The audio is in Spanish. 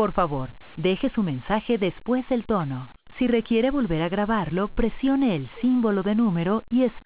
Por favor, deje su mensaje después del tono. Si requiere volver a grabarlo, presione el símbolo de número y espere.